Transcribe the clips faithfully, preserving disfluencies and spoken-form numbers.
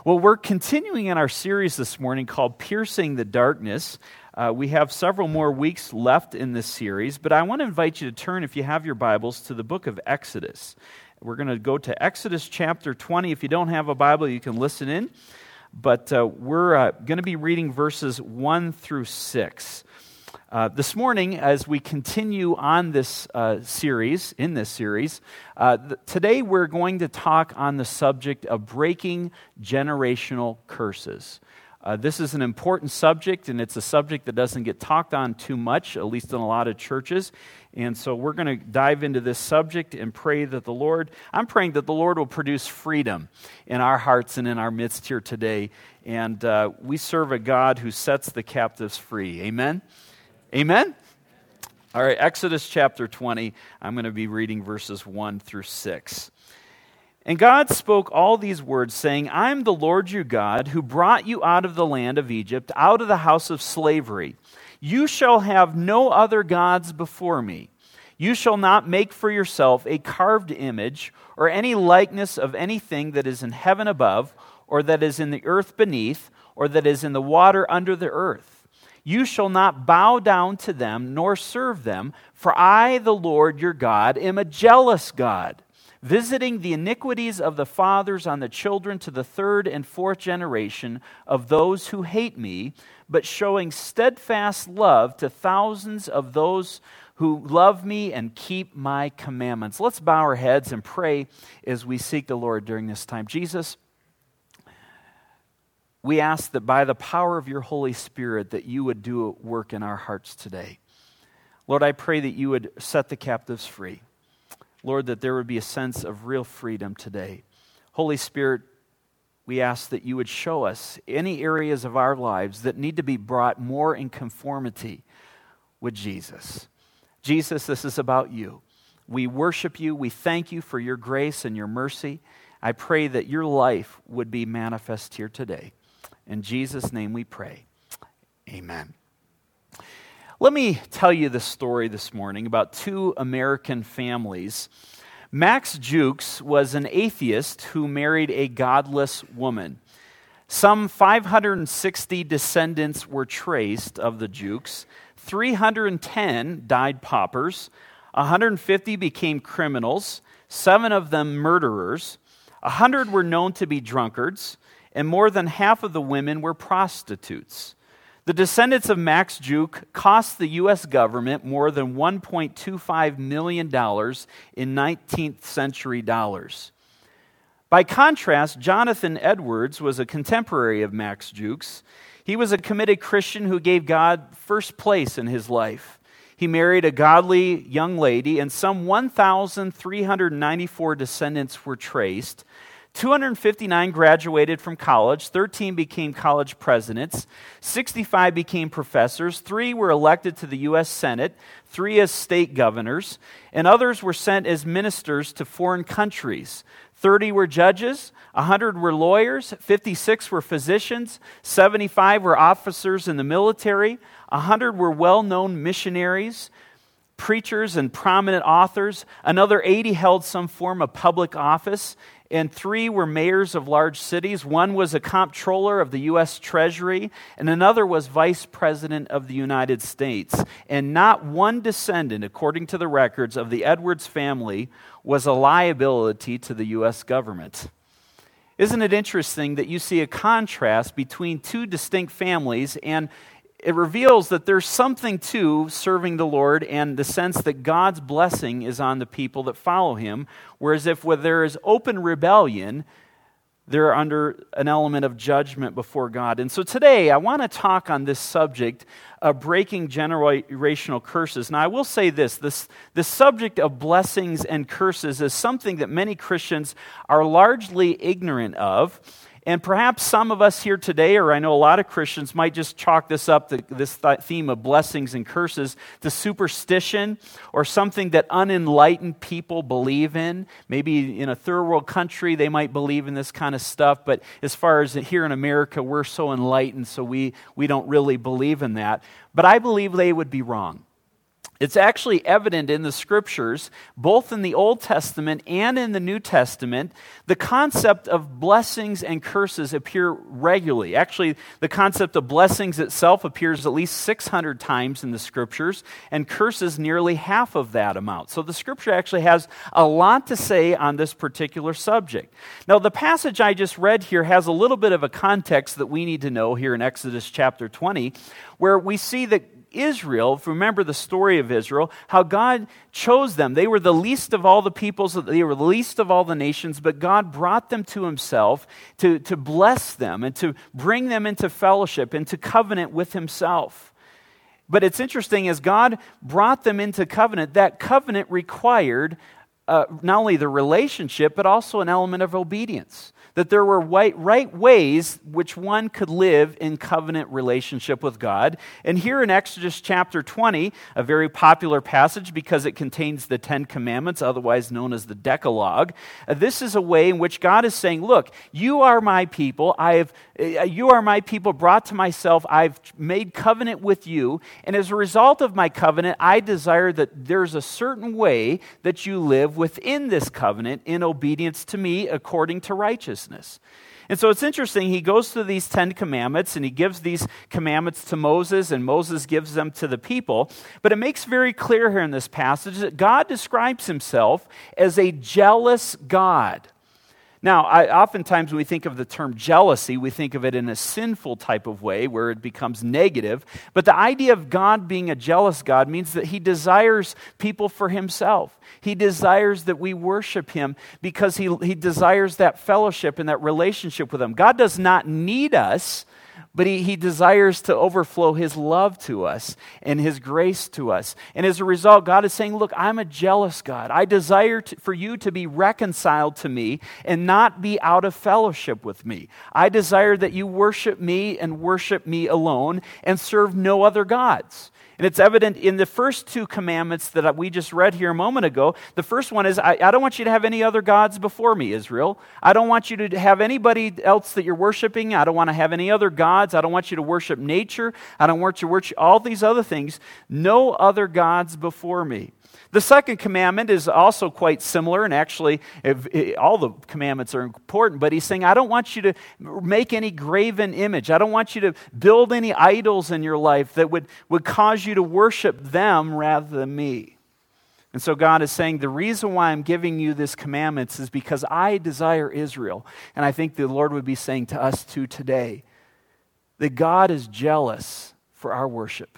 Well, we're continuing in our series this morning called Piercing the Darkness. Uh, we have several more weeks left in this series, but I want to invite you to turn, if you have your Bibles, to the book of Exodus. We're going to go to Exodus chapter twenty. If you don't have a Bible, you can listen in, but uh, we're uh, going to be reading verses one through six. Uh, this morning, as we continue on this uh, series, in this series, uh, th- today we're going to talk on the subject of breaking generational curses. Uh, this is an important subject, and it's a subject that doesn't get talked on too much, at least in a lot of churches. And so we're going to dive into this subject and pray that the Lord, I'm praying that the Lord will produce freedom in our hearts and in our midst here today. And uh, we serve a God who sets the captives free. Amen? Amen? All right, Exodus chapter twenty, I'm going to be reading verses one through six. And God spoke all these words, saying, I am the Lord your God, who brought you out of the land of Egypt, out of the house of slavery. You shall have no other gods before me. You shall not make for yourself a carved image, or any likeness of anything that is in heaven above, or that is in the earth beneath, or that is in the water under the earth. You shall not bow down to them, nor serve them, for I, the Lord your God, am a jealous God, visiting the iniquities of the fathers on the children to the third and fourth generation of those who hate me, but showing steadfast love to thousands of those who love me and keep my commandments. Let's bow our heads and pray as we seek the Lord during this time. Jesus, we ask that by the power of your Holy Spirit that you would do a work in our hearts today. Lord, I pray that you would set the captives free. Lord, that there would be a sense of real freedom today. Holy Spirit, we ask that you would show us any areas of our lives that need to be brought more in conformity with Jesus. Jesus, this is about you. We worship you. We thank you for your grace and your mercy. I pray that your life would be manifest here today. In Jesus' name we pray. Amen. Let me tell you this story this morning about two American families. Max Jukes was an atheist who married a godless woman. Some five hundred sixty descendants were traced of the Jukes. three hundred ten died paupers. one hundred fifty became criminals. Seven of them murderers. one hundred were known to be drunkards. And more than half of the women were prostitutes. The descendants of Max Juke cost the U S government more than one point two five million dollars in nineteenth century dollars. By contrast, Jonathan Edwards was a contemporary of Max Jukes. He was a committed Christian who gave God first place in his life. He married a godly young lady, and some one thousand three hundred ninety-four descendants were traced. two hundred fifty-nine graduated from college, thirteen became college presidents, sixty-five became professors, three were elected to the U S Senate, three as state governors, and others were sent as ministers to foreign countries. thirty were judges, one hundred were lawyers, fifty-six were physicians, seventy-five were officers in the military, one hundred were well-known missionaries, preachers and prominent authors, another eighty held some form of public office, and three were mayors of large cities. One was a comptroller of the U S Treasury, and another was vice president of the United States. And not one descendant, according to the records of the Edwards family, was a liability to the U S government. Isn't it interesting that you see a contrast between two distinct families, and it reveals that there's something to serving the Lord and the sense that God's blessing is on the people that follow Him, whereas if where there is open rebellion, they're under an element of judgment before God. And so today, I want to talk on this subject of breaking generational curses. Now, I will say this, this, this subject of blessings and curses is something that many Christians are largely ignorant of. And perhaps some of us here today, or I know a lot of Christians, might just chalk this up, the, this th- theme of blessings and curses, to superstition or something that unenlightened people believe in. Maybe in a third world country, they might believe in this kind of stuff. But as far as here in America, we're so enlightened, so we, we don't really believe in that. But I believe they would be wrong. It's actually evident in the Scriptures, both in the Old Testament and in the New Testament. The concept of blessings and curses appear regularly. Actually, the concept of blessings itself appears at least six hundred times in the Scriptures, and curses nearly half of that amount. So the Scripture actually has a lot to say on this particular subject. Now, the passage I just read here has a little bit of a context that we need to know here in Exodus chapter twenty, where we see that Israel, if you remember the story of Israel, how God chose them. They were the least of all the peoples, they were the least of all the nations, but God brought them to himself to, to bless them and to bring them into fellowship, into covenant with himself. But it's interesting, as God brought them into covenant, that covenant required uh, not only the relationship, but also an element of obedience. That there were right ways which one could live in covenant relationship with God. And here in Exodus chapter twenty, a very popular passage because it contains the Ten Commandments, otherwise known as the Decalogue, uh, this is a way in which God is saying, look, you are my people, I have, uh, you are my people brought to myself, I've made covenant with you, and as a result of my covenant, I desire that there's a certain way that you live within this covenant in obedience to me according to righteousness. And so it's interesting, he goes through these Ten Commandments and he gives these commandments to Moses and Moses gives them to the people. But it makes very clear here in this passage that God describes himself as a jealous God. Now, I, oftentimes when we think of the term jealousy, we think of it in a sinful type of way where it becomes negative. But the idea of God being a jealous God means that he desires people for himself. He desires that we worship him because he, he desires that fellowship and that relationship with him. God does not need us, but he, he desires to overflow his love to us and his grace to us. And as a result, God is saying, look, I'm a jealous God. I desire to, for you to be reconciled to me and not be out of fellowship with me. I desire that you worship me and worship me alone and serve no other gods. And it's evident in the first two commandments that we just read here a moment ago. The first one is, I, I don't want you to have any other gods before me, Israel. I don't want you to have anybody else that you're worshiping. I don't want to have any other gods. I don't want you to worship nature. I don't want you to worship all these other things. No other gods before me. The second commandment is also quite similar, and actually if, if, all the commandments are important, but he's saying, I don't want you to make any graven image. I don't want you to build any idols in your life that would, would cause you to worship them rather than me. And so God is saying, the reason why I'm giving you this commandments is because I desire Israel. And I think the Lord would be saying to us too today, that God is jealous for our worship.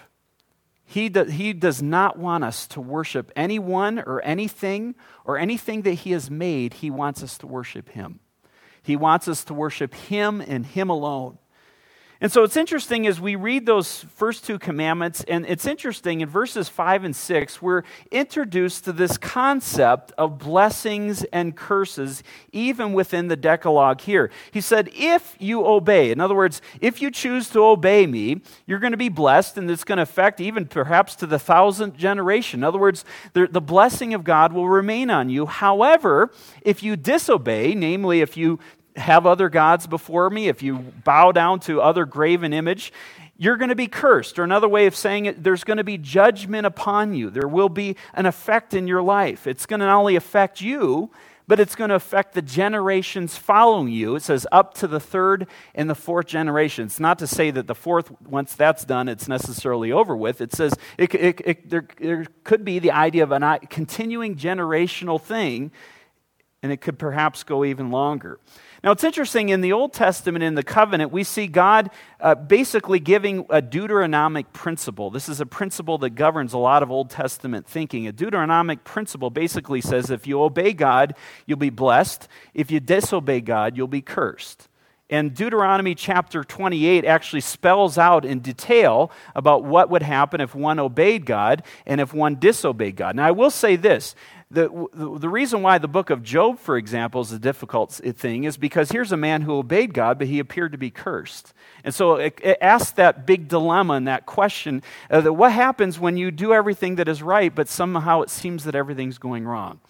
He, do, he does not want us to worship anyone or anything or anything that he has made. He wants us to worship him. He wants us to worship him and him alone. And so it's interesting as we read those first two commandments, and it's interesting in verses five and six, we're introduced to this concept of blessings and curses even within the Decalogue here. He said, if you obey, in other words, if you choose to obey me, you're going to be blessed, and it's going to affect even perhaps to the thousandth generation. In other words, the, the blessing of God will remain on you. However, if you disobey, namely if you have other gods before me, if you bow down to other graven image, you're going to be cursed. Or another way of saying it, there's going to be judgment upon you. There will be an effect in your life. It's going to not only affect you, but it's going to affect the generations following you. It says up to the third and the fourth generation. It's not to say that the fourth, once that's done, it's necessarily over with. It says it, it, it, there, there could be the idea of a continuing generational thing, and it could perhaps go even longer. Now, it's interesting, in the Old Testament, in the covenant, we see God uh, basically giving a Deuteronomic principle. This is a principle that governs a lot of Old Testament thinking. A Deuteronomic principle basically says if you obey God, you'll be blessed. If you disobey God, you'll be cursed. And Deuteronomy chapter twenty-eight actually spells out in detail about what would happen if one obeyed God and if one disobeyed God. Now, I will say this. The, the reason why the book of Job, for example, is a difficult thing is because here's a man who obeyed God, but he appeared to be cursed. And so it, it asks that big dilemma and that question, uh, that what happens when you do everything that is right, but somehow it seems that everything's going wrong?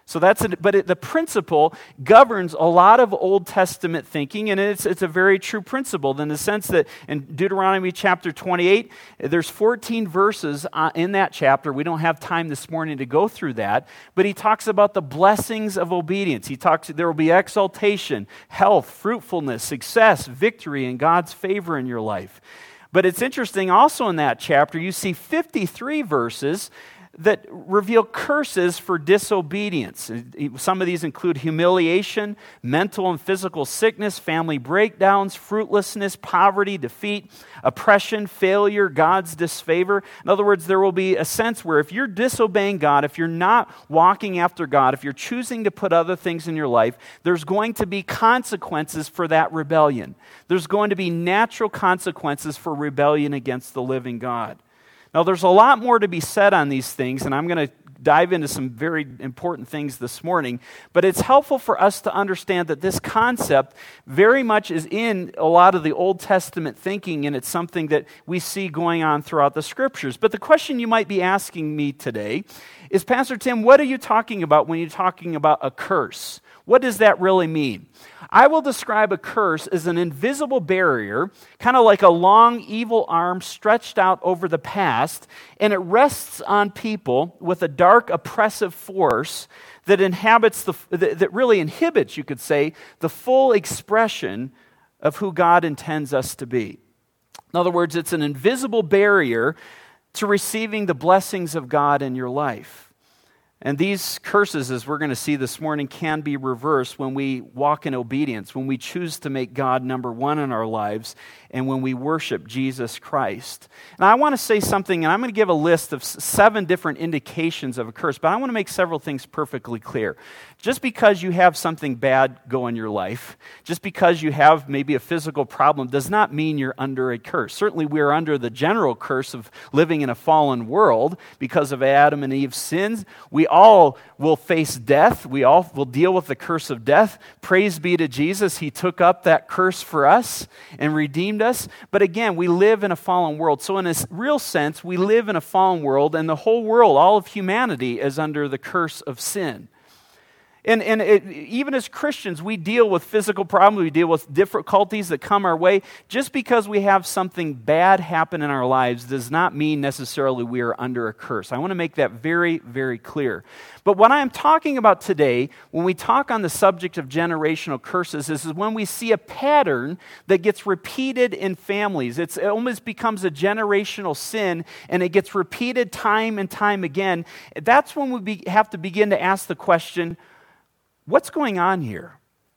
So that's a, but it, the principle governs a lot of Old Testament thinking, and it's it's a very true principle in the sense that in Deuteronomy chapter twenty-eight, there's fourteen verses in that chapter. We don't have time this morning to go through that, but he talks about the blessings of obedience. He talks there will be exaltation, health, fruitfulness, success, victory, and God's favor in your life. But it's interesting also in that chapter, you see fifty-three verses that reveal curses for disobedience. Some of these include humiliation, mental and physical sickness, family breakdowns, fruitlessness, poverty, defeat, oppression, failure, God's disfavor. In other words, there will be a sense where if you're disobeying God, if you're not walking after God, if you're choosing to put other things in your life, there's going to be consequences for that rebellion. There's going to be natural consequences for rebellion against the living God. Now, there's a lot more to be said on these things, and I'm going to dive into some very important things this morning, but it's helpful for us to understand that this concept very much is in a lot of the Old Testament thinking, and it's something that we see going on throughout the Scriptures. But the question you might be asking me today is, Pastor Tim, what are you talking about when you're talking about a curse? What does that really mean? I will describe a curse as an invisible barrier, kind of like a long evil arm stretched out over the past, and it rests on people with a dark oppressive force that inhabits the that really inhibits, you could say, the full expression of who God intends us to be. In other words, it's an invisible barrier to receiving the blessings of God in your life. And these curses, as we're going to see this morning, can be reversed when we walk in obedience, when we choose to make God number one in our lives, and when we worship Jesus Christ. And I want to say something, and I'm going to give a list of seven different indications of a curse, but I want to make several things perfectly clear. Just because you have something bad go in your life, just because you have maybe a physical problem, does not mean you're under a curse. Certainly we are under the general curse of living in a fallen world because of Adam and Eve's sins. We all will face death. We all will deal with the curse of death. Praise be to Jesus. He took up that curse for us and redeemed us. But again, we live in a fallen world. So in a real sense, we live in a fallen world, and the whole world, all of humanity, is under the curse of sin. And, and it, even as Christians, we deal with physical problems, we deal with difficulties that come our way. Just because we have something bad happen in our lives does not mean necessarily we are under a curse. I want to make that very, very clear. But what I'm talking about today, when we talk on the subject of generational curses, is when we see a pattern that gets repeated in families. It's, it almost becomes a generational sin, and it gets repeated time and time again. That's when we be, have to begin to ask the question, what's going on here?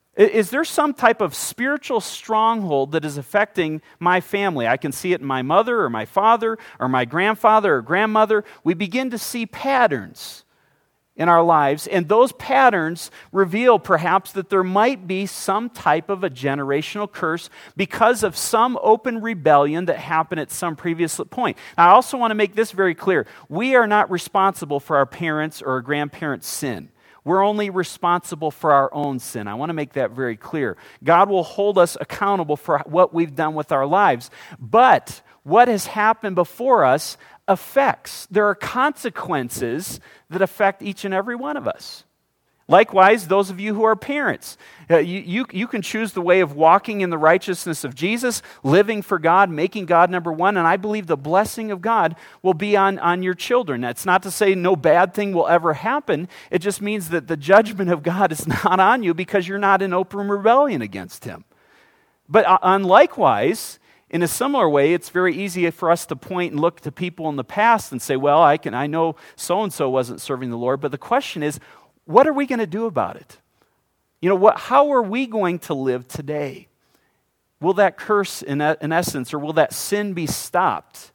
Is there some type of spiritual stronghold that is affecting my family? I can see it in my mother or my father or my grandfather or grandmother. We begin to see patterns in our lives, and those patterns reveal perhaps that there might be some type of a generational curse because of some open rebellion that happened at some previous point. Now, I also want to make this very clear. We are not responsible for our parents' or our grandparents' sin. We're only responsible for our own sin. I want to make that very clear. God will hold us accountable for what we've done with our lives. But what has happened before us affects. There are consequences that affect each and every one of us. Likewise, those of you who are parents, uh, you, you, you can choose the way of walking in the righteousness of Jesus, living for God, making God number one, and I believe the blessing of God will be on, on your children. That's not to say no bad thing will ever happen. It just means that the judgment of God is not on you because you're not in open rebellion against Him. But uh, unlikewise, in a similar way, it's very easy for us to point and look to people in the past and say, well, I can I know so-and-so wasn't serving the Lord, but the question is, what are we going to do about it? You know, what? How are we going to live today? Will that curse, in, in essence, or will that sin be stopped?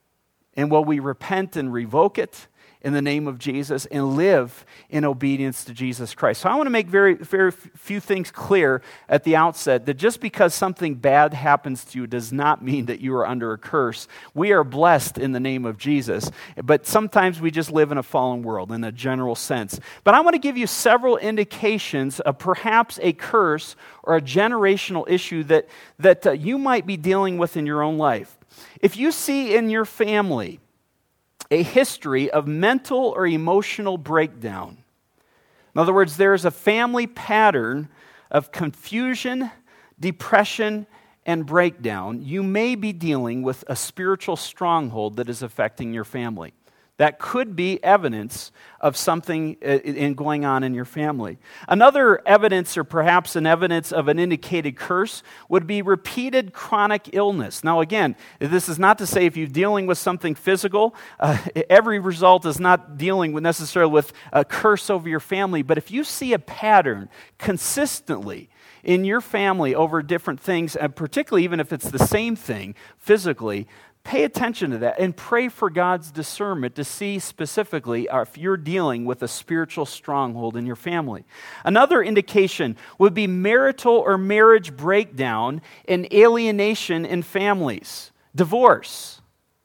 And will we repent and revoke it in the name of Jesus and live in obedience to Jesus Christ? So I want to make very, very few things clear at the outset, that just because something bad happens to you does not mean that you are under a curse. We are blessed in the name of Jesus, but sometimes we just live in a fallen world in a general sense. But I want to give you several indications of perhaps a curse or a generational issue that, that uh, you might be dealing with in your own life. If you see in your family a history of mental or emotional breakdown, In other words, there is a family pattern of confusion, depression, and breakdown. You may be dealing with a spiritual stronghold that is affecting your family. That could be evidence of something in going on in your family. Another evidence, or perhaps an evidence of an indicated curse, would be repeated chronic illness. Now again, this is not to say if you're dealing with something physical, uh, every result is not dealing with necessarily with a curse over your family, but if you see a pattern consistently in your family over different things, and particularly even if it's the same thing physically, pay attention to that and pray for God's discernment to see specifically if you're dealing with a spiritual stronghold in your family. Another indication would be marital or marriage breakdown and alienation in families. Divorce.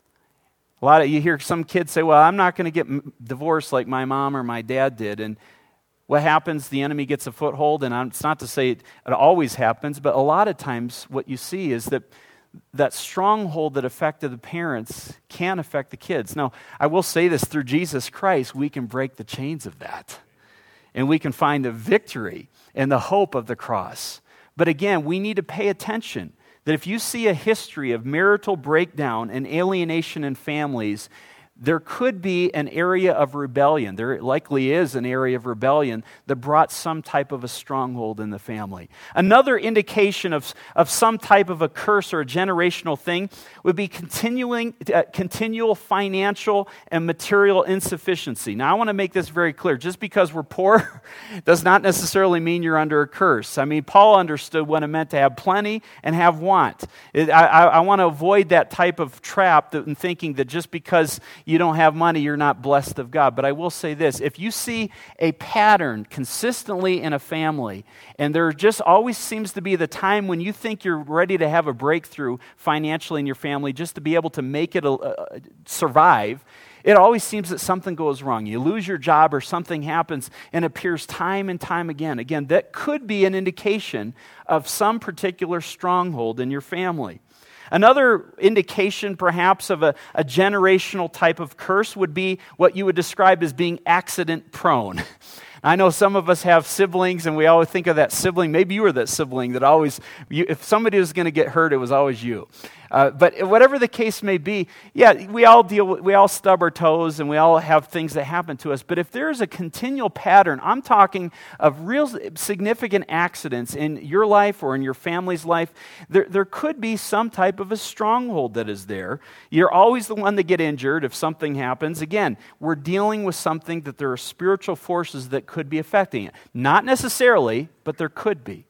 A lot of you hear some kids say, well, I'm not going to get divorced like my mom or my dad did. And what happens? The enemy gets a foothold, and it's not to say it always happens, but a lot of times what you see is that that stronghold that affected the parents can affect the kids. Now, I will say this, through Jesus Christ, we can break the chains of that. And we can find the victory and the hope of the cross. But again, we need to pay attention that if you see a history of marital breakdown and alienation in families, there could be an area of rebellion. There likely is an area of rebellion that brought some type of a stronghold in the family. Another indication of, of some type of a curse or a generational thing would be continuing, uh, continual financial and material insufficiency. Now, I want to make this very clear. Just because we're poor does not necessarily mean you're under a curse. I mean, Paul understood what it meant to have plenty and have want. It, I, I, I want to avoid that type of trap that, in thinking that just because you don't have money, you're not blessed of God. But I will say this, if you see a pattern consistently in a family, and there just always seems to be the time when you think you're ready to have a breakthrough financially in your family, just to be able to make it uh, survive, it always seems that something goes wrong. You lose your job or something happens, and it appears time and time again. Again, that could be an indication of some particular stronghold in your family. Another indication, perhaps, of a, a generational type of curse would be what you would describe as being accident-prone. I know some of us have siblings, and we always think of that sibling. Maybe you were that sibling that always, you, if somebody was going to get hurt, it was always you. Uh, but whatever the case may be, yeah, we all deal with, we all stub our toes, and we all have things that happen to us. But if there is a continual pattern, I'm talking of real significant accidents in your life or in your family's life, there, there could be some type of a stronghold that is there. You're always the one to get injured if something happens. Again, we're dealing with something that there are spiritual forces that could be affecting it. Not necessarily, but there could be.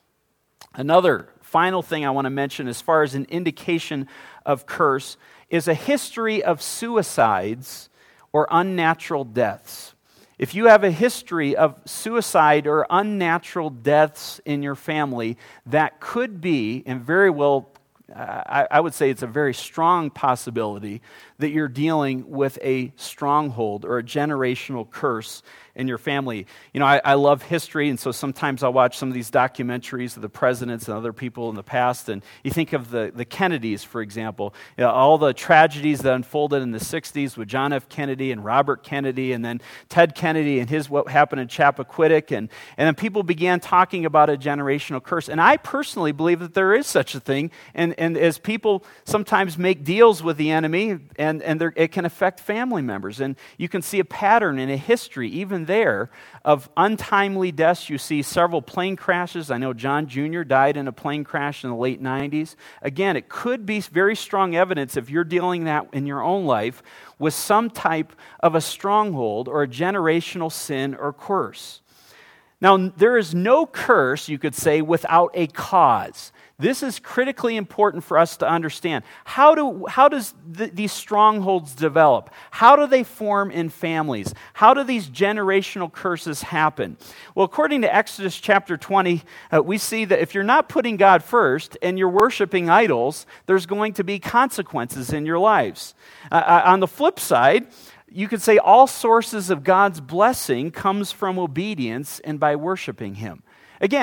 Another final thing I want to mention as far as an indication of curse is a history of suicides or unnatural deaths. If you have a history of suicide or unnatural deaths in your family, that could be, and very well, uh, I, I would say it's a very strong possibility that you're dealing with a stronghold or a generational curse in your family. You know, I, I love history, and so sometimes I'll watch some of these documentaries of the presidents and other people in the past, and you think of the, the Kennedys, for example, you know, all the tragedies that unfolded in the sixties with John F. Kennedy and Robert Kennedy, and then Ted Kennedy and his what happened in Chappaquiddick, and, and then people began talking about a generational curse. And I personally believe that there is such a thing, and, and as people sometimes make deals with the enemy, and, and it can affect family members, and you can see a pattern in a history, even there, of untimely deaths. You see several plane crashes. I know John Junior died in a plane crash in the late nineties. Again, it could be very strong evidence if you're dealing that in your own life with some type of a stronghold or a generational sin or curse. Now, there is no curse, you could say, without a cause. This is critically important for us to understand. How do how does th- these strongholds develop? How do they form in families? How do these generational curses happen? Well, according to Exodus chapter twenty, uh, we see that if you're not putting God first and you're worshiping idols, there's going to be consequences in your lives. Uh, on the flip side, you could say all sources of God's blessing comes from obedience and by worshiping Him. Again,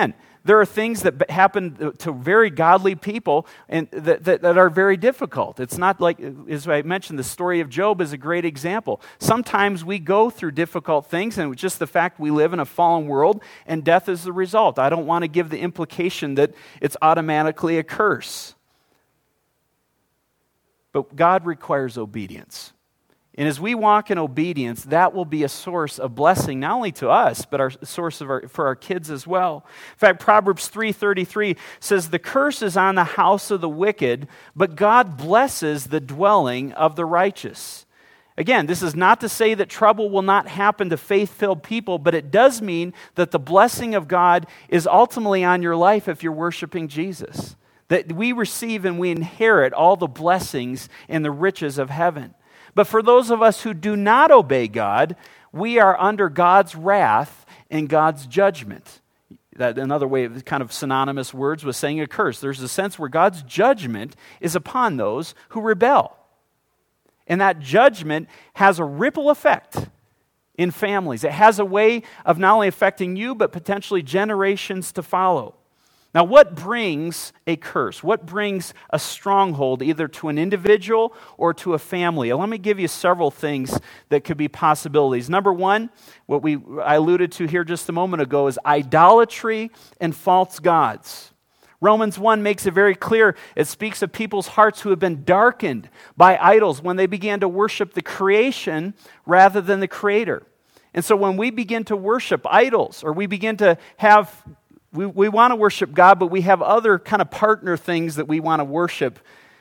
there are things that happen to very godly people and that, that, that are very difficult. It's not like, as I mentioned, the story of Job is a great example. Sometimes we go through difficult things, and it's just the fact we live in a fallen world, and death is the result. I don't want to give the implication that it's automatically a curse. But God requires obedience. And as we walk in obedience, that will be a source of blessing, not only to us, but a source of our, for our kids as well. In fact, Proverbs three thirty-three says, "The curse is on the house of the wicked, but God blesses the dwelling of the righteous." Again, this is not to say that trouble will not happen to faith-filled people, but it does mean that the blessing of God is ultimately on your life if you're worshiping Jesus. That we receive and we inherit all the blessings and the riches of heaven. But for those of us who do not obey God, we are under God's wrath and God's judgment. That another way of kind of synonymous words with saying a curse. There's a sense where God's judgment is upon those who rebel. And that judgment has a ripple effect in families. It has a way of not only affecting you, but potentially generations to follow. Now, what brings a curse? What brings a stronghold either to an individual or to a family? Let me give you several things that could be possibilities. Number one, what we I alluded to here just a moment ago is idolatry and false gods. Romans one makes it very clear. It speaks of people's hearts who have been darkened by idols when they began to worship the creation rather than the Creator. And so when we begin to worship idols, or we begin to have We, we want to worship God, but we have other kind of partner things that we want to worship.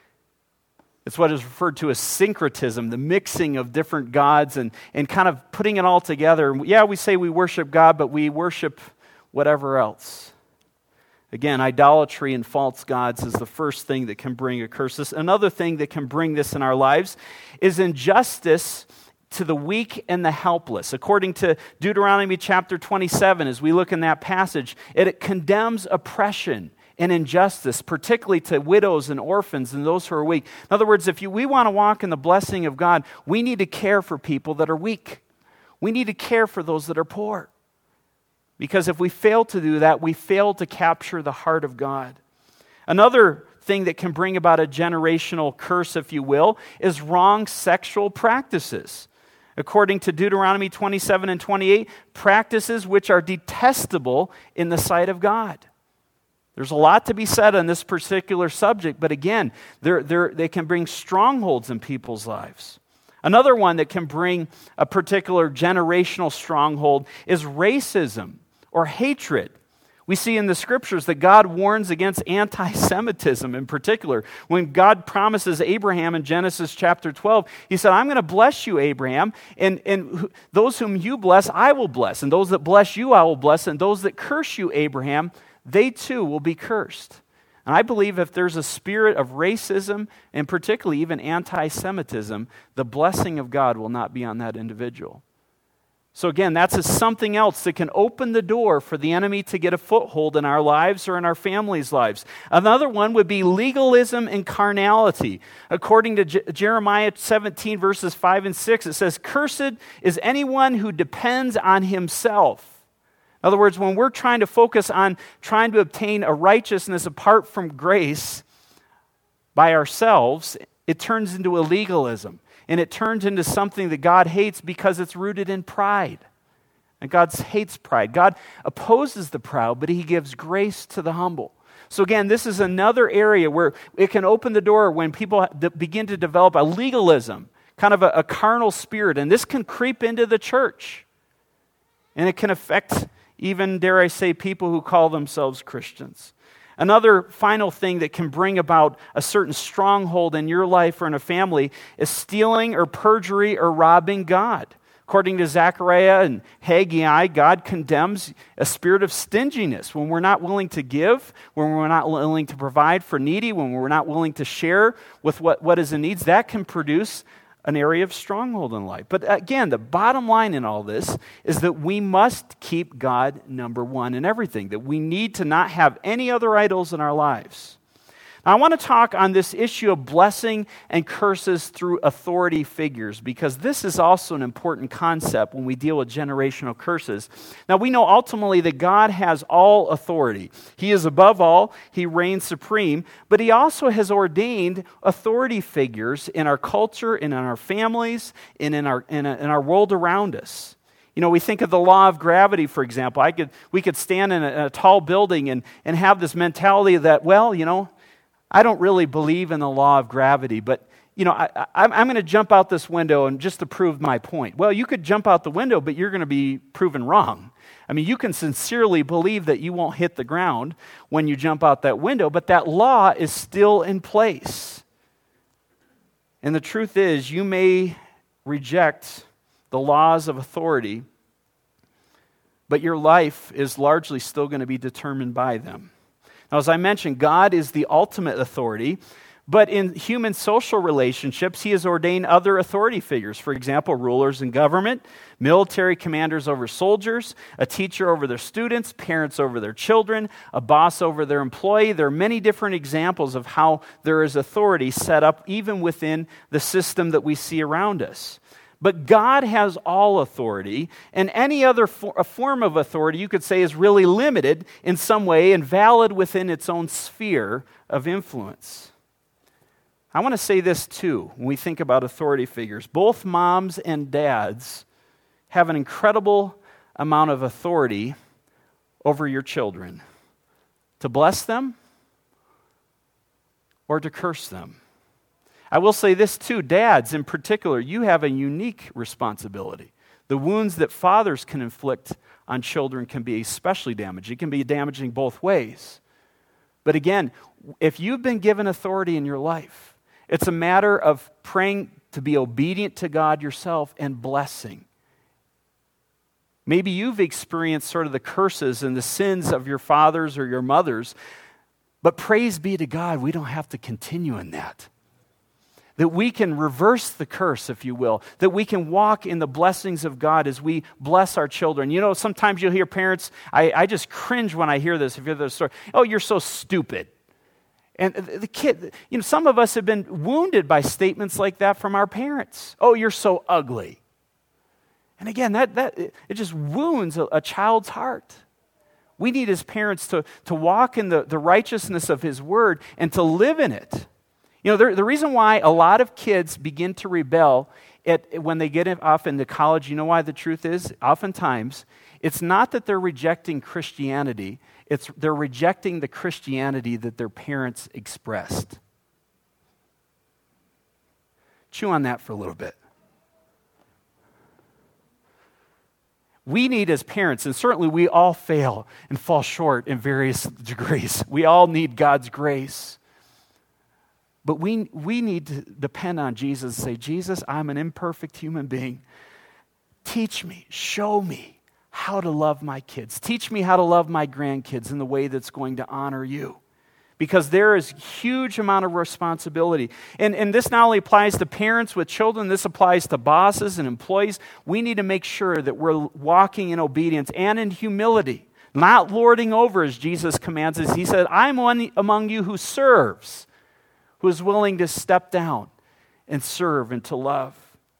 It's what is referred to as syncretism, the mixing of different gods and, and kind of putting it all together. Yeah, we say we worship God, but we worship whatever else. Again, idolatry and false gods is the first thing that can bring a curse. Another thing that can bring this in our lives is injustice to the weak and the helpless. According to Deuteronomy chapter twenty-seven, as we look in that passage, it, it condemns oppression and injustice, particularly to widows and orphans and those who are weak. In other words, if you, we want to walk in the blessing of God, we need to care for people that are weak. We need to care for those that are poor. Because if we fail to do that, we fail to capture the heart of God. Another thing that can bring about a generational curse, if you will, is wrong sexual practices. According to Deuteronomy twenty-seven and twenty-eight, practices which are detestable in the sight of God. There's a lot to be said on this particular subject, but again, they're, they're, they can bring strongholds in people's lives. Another one that can bring a particular generational stronghold is racism or hatred. We see in the scriptures that God warns against anti-Semitism in particular. When God promises Abraham in Genesis chapter twelve, he said, "I'm going to bless you, Abraham, and, and those whom you bless, I will bless, and those that bless you, I will bless, and those that curse you, Abraham, they too will be cursed." And I believe if there's a spirit of racism, and particularly even anti-Semitism, the blessing of God will not be on that individual. So again, that's a something else that can open the door for the enemy to get a foothold in our lives or in our families' lives. Another one would be legalism and carnality. According to Je- Jeremiah seventeen, verses five and six, it says, "Cursed is anyone who depends on himself." In other words, when we're trying to focus on trying to obtain a righteousness apart from grace by ourselves, it turns into a legalism. And it turns into something that God hates because it's rooted in pride. And God hates pride. God opposes the proud, but He gives grace to the humble. So again, this is another area where it can open the door when people begin to develop a legalism, kind of a, a carnal spirit. And this can creep into the church. And it can affect even, dare I say, people who call themselves Christians. Another final thing that can bring about a certain stronghold in your life or in a family is stealing or perjury or robbing God. According to Zechariah and Haggai, God condemns a spirit of stinginess. When we're not willing to give, when we're not willing to provide for needy, when we're not willing to share with what, what is in needs, that can produce an area of stronghold in life. But again, the bottom line in all this is that we must keep God number one in everything, that we need to not have any other idols in our lives. Now, I want to talk on this issue of blessing and curses through authority figures, because this is also an important concept when we deal with generational curses. Now, we know ultimately that God has all authority. He is above all. He reigns supreme. But he also has ordained authority figures in our culture and in our families and in our, in, a, in our world around us. You know, we think of the law of gravity, for example. I could, we could stand in a, in a tall building and, and have this mentality that, well, you know, I don't really believe in the law of gravity, but, you know, I, I, I'm going to jump out this window and just to prove my point. Well, you could jump out the window, but you're going to be proven wrong. I mean, you can sincerely believe that you won't hit the ground when you jump out that window, but that law is still in place. And the truth is, you may reject the laws of authority, but your life is largely still going to be determined by them. Now, as I mentioned, God is the ultimate authority, but in human social relationships, he has ordained other authority figures. For example, rulers in government, military commanders over soldiers, a teacher over their students, parents over their children, a boss over their employee. There are many different examples of how there is authority set up even within the system that we see around us. But God has all authority, and any other for, a form of authority, you could say, is really limited in some way and valid within its own sphere of influence. I want to say this too, when we think about authority figures. Both moms and dads have an incredible amount of authority over your children, to bless them or to curse them. I will say this too, dads in particular, you have a unique responsibility. The wounds that fathers can inflict on children can be especially damaging. It can be damaging both ways. But again, if you've been given authority in your life, it's a matter of praying to be obedient to God yourself and blessing. Maybe you've experienced sort of the curses and the sins of your fathers or your mothers, but praise be to God, we don't have to continue in that. That we can reverse the curse, if you will. That we can walk in the blessings of God as we bless our children. You know, sometimes you'll hear parents, I, I just cringe when I hear this, if you hear this story. Oh, you're so stupid. And the kid, you know, some of us have been wounded by statements like that from our parents. Oh, you're so ugly. And again, that, that it just wounds a, a child's heart. We need as parents to, to walk in the, the righteousness of his word and to live in it. You know, the, the reason why a lot of kids begin to rebel at, when they get off into college, you know why the truth is? Oftentimes, it's not that they're rejecting Christianity, it's they're rejecting the Christianity that their parents expressed. Chew on that for a little bit. We need as parents, and certainly we all fail and fall short in various degrees. We all need God's grace. But we, we need to depend on Jesus and say, Jesus, I'm an imperfect human being. Teach me, show me how to love my kids. Teach me how to love my grandkids in the way that's going to honor you. Because there is a huge amount of responsibility. And, and this not only applies to parents with children, this applies to bosses and employees. We need to make sure that we're walking in obedience and in humility, not lording over as Jesus commands us. He said, I'm one among you who serves, who is willing to step down and serve and to love.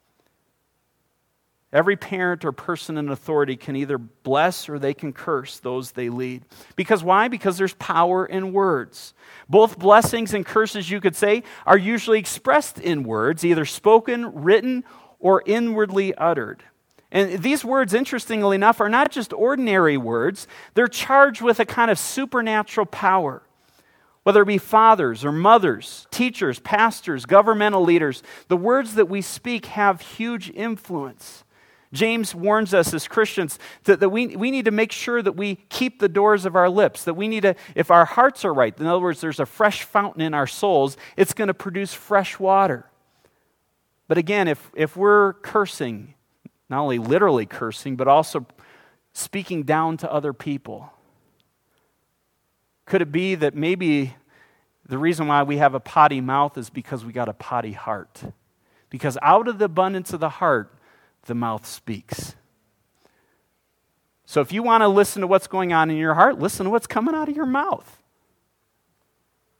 Every parent or person in authority can either bless or they can curse those they lead. Because why? Because there's power in words. Both blessings and curses, you could say, are usually expressed in words, either spoken, written, or inwardly uttered. And these words, interestingly enough, are not just ordinary words. They're charged with a kind of supernatural power. Whether it be fathers or mothers, teachers, pastors, governmental leaders, the words that we speak have huge influence. James warns us as Christians that, that we, we need to make sure that we keep the doors of our lips, that we need to, if our hearts are right, in other words, there's a fresh fountain in our souls, it's going to produce fresh water. But again, if, if we're cursing, not only literally cursing, but also speaking down to other people, could it be that maybe the reason why we have a potty mouth is because we got a potty heart? Because out of the abundance of the heart, the mouth speaks. So if you want to listen to what's going on in your heart, listen to what's coming out of your mouth.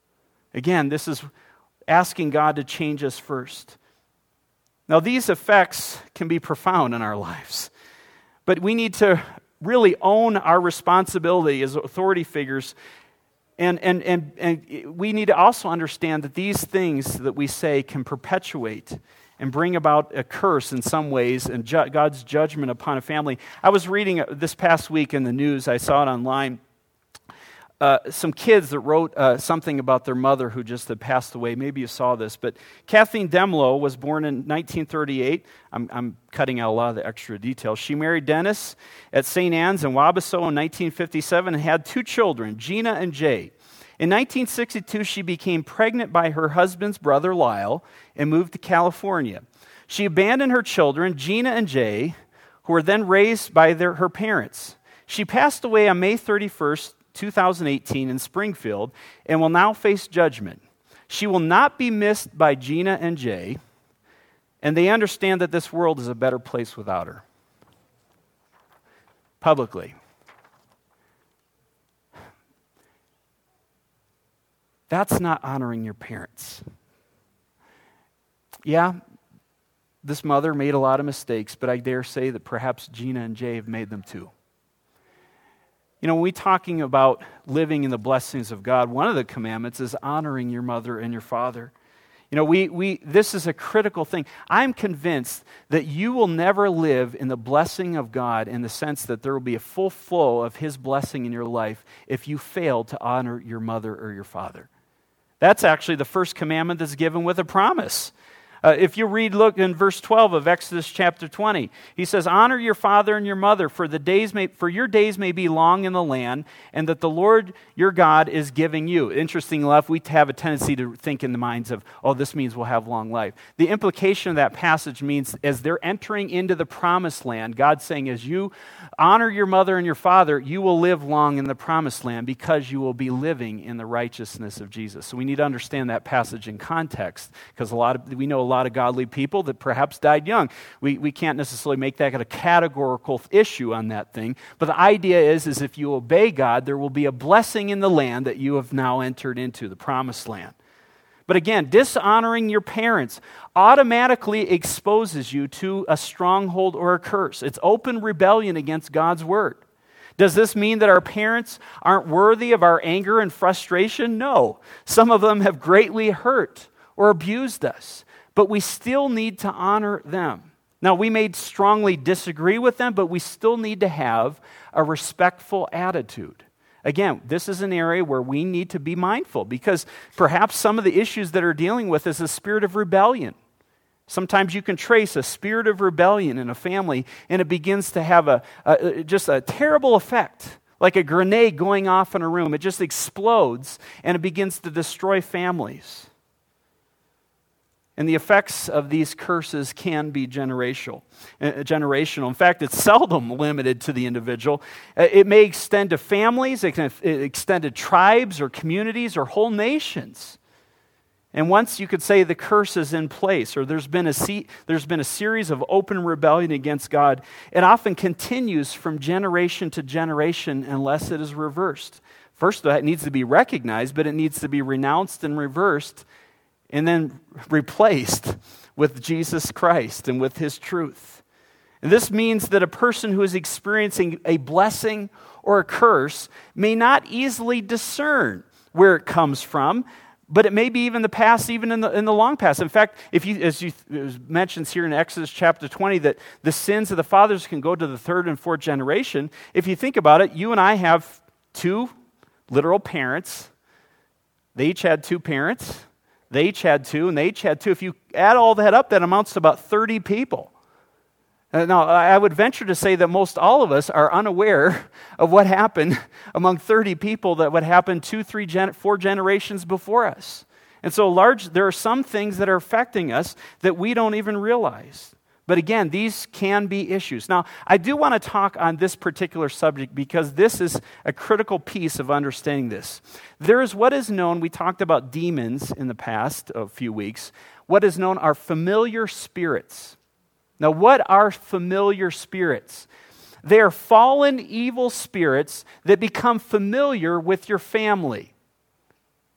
Again, this is asking God to change us first. Now, these effects can be profound in our lives, but we need to really own our responsibility as authority figures, and, and, and, and we need to also understand that these things that we say can perpetuate and bring about a curse in some ways and ju- God's judgment upon a family. I was reading this past week in the news, I saw it online, Uh, some kids that wrote uh, something about their mother who just had passed away. Maybe you saw this, but Kathleen Demlow was born in nineteen thirty-eight. I'm, I'm cutting out a lot of the extra details. She married Dennis at Saint Anne's in Wabasso in nineteen fifty-seven and had two children, Gina and Jay. In nineteen sixty-two, she became pregnant by her husband's brother, Lyle, and moved to California. She abandoned her children, Gina and Jay, who were then raised by their, her parents. She passed away on May thirty-first, two thousand eighteen in Springfield, and will now face judgment. She will not be missed by Gina and Jay, and they understand that this world is a better place without her. Publicly. That's not honoring your parents. Yeah, this mother made a lot of mistakes, but I dare say that perhaps Gina and Jay have made them too. You know, when we're talking about living in the blessings of God, one of the commandments is honoring your mother and your father. You know, we we this is a critical thing. I'm convinced that you will never live in the blessing of God in the sense that there will be a full flow of His blessing in your life if you fail to honor your mother or your father. That's actually the first commandment that's given with a promise. Uh, if you read, look in verse twelve of Exodus chapter twenty, he says, "Honor your father and your mother, for the days may, for your days may be long in the land, and that the Lord your God is giving you." Interesting enough, we have a tendency to think in the minds of, oh, this means we'll have long life. The implication of that passage means as they're entering into the promised land, God's saying, as you honor your mother and your father, you will live long in the promised land because you will be living in the righteousness of Jesus. So we need to understand that passage in context, because a lot of we know a lot of godly people that perhaps died young. We we can't necessarily make that a categorical issue on that thing, but the idea is, is if you obey God, there will be a blessing in the land that you have now entered into, the promised land. But again, dishonoring your parents automatically exposes you to a stronghold or a curse. It's open rebellion against God's word. Does this mean that our parents aren't worthy of our anger and frustration? No. Some of them have greatly hurt or abused us, but we still need to honor them. Now, we may strongly disagree with them, but we still need to have a respectful attitude. Again, this is an area where we need to be mindful, because perhaps some of the issues that are dealing with is a spirit of rebellion. Sometimes you can trace a spirit of rebellion in a family, and it begins to have a, a just a terrible effect, like a grenade going off in a room. It just explodes, and it begins to destroy families. And the effects of these curses can be generational. Uh, generational. In fact, it's seldom limited to the individual. Uh, it may extend to families, it can extend to tribes or communities or whole nations. And once you could say the curse is in place, or there's been a se- there's been a series of open rebellion against God, it often continues from generation to generation unless it is reversed. First, that needs to be recognized, but it needs to be renounced and reversed, and then replaced with Jesus Christ and with His truth. And this means that a person who is experiencing a blessing or a curse may not easily discern where it comes from, but it may be even the past, even in the in the long past. In fact, if you, as you it mentions here in Exodus chapter twenty, that the sins of the fathers can go to the third and fourth generation. If you think about it, you and I have two literal parents. They each had two parents. They each had two, and they each had two. If you add all that up, that amounts to about thirty people. Now, I would venture to say that most all of us are unaware of what happened among thirty people that would happen two, three, gen- four generations before us. And so large, there are some things that are affecting us that we don't even realize. But again, these can be issues. Now, I do want to talk on this particular subject because this is a critical piece of understanding this. There is what is known, we talked about demons in the past, a few weeks, what is known are familiar spirits. Now, what are familiar spirits? They are fallen evil spirits that become familiar with your family.